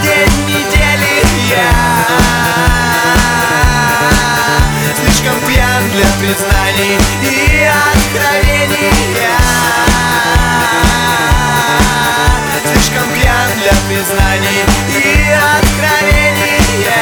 день недели. Я слишком пьян для признаний и откровений. Я слишком пьян для признаний и откровений.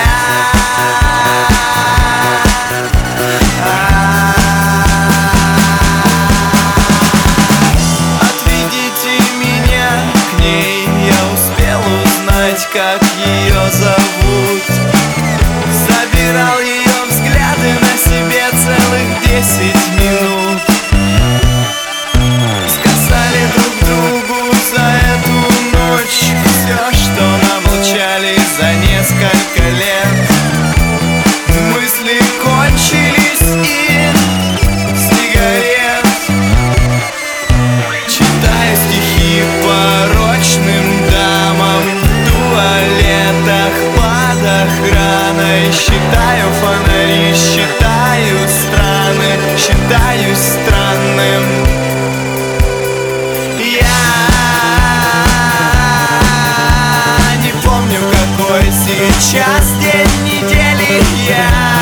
Отведите меня к ней, я успел узнать, как ее зовут. Собирал ее взгляды на себе целых 10 минут. Сказали друг другу за эту ночь все, что намолчали за несколько лет. Мысли кончились и сигарет. Читаю стихи порочным дамам в туалетах под охраной. Считаю фонари, считаю страны, считаюсь странным. Я не помню, какой сейчас день недели. Я